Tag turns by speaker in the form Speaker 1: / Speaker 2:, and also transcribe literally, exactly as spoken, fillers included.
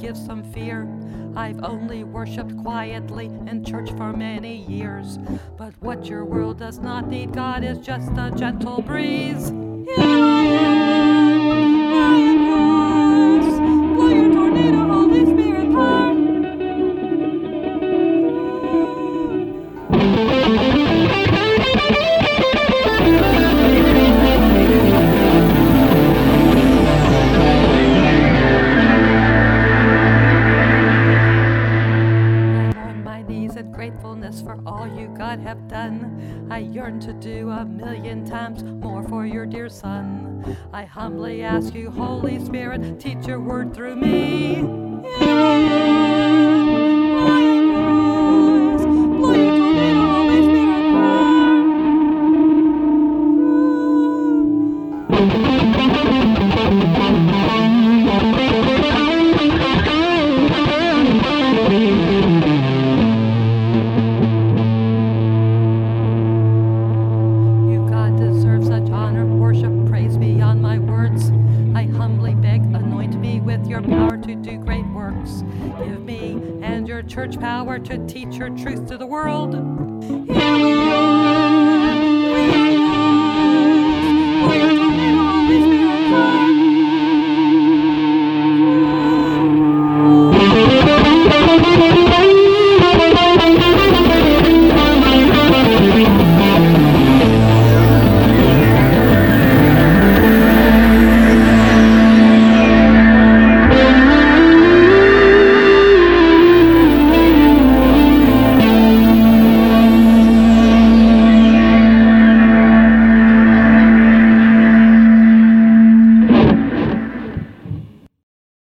Speaker 1: give some fear. I've only worshipped quietly in church for many years. But what your world does not need, God, is just a gentle breeze. Here I am, I am yours. Blow your tornado, Holy Spirit, pour. Gratefulness for all you, God, have done. I yearn to do a million times more for your dear Son. I humbly ask you, Holy Spirit, teach your word through me. Here I am, I am yours. Blow your tornado, Holy Spirit, your power to do great works. Give me and your church power to teach your truth to the world. Here we are.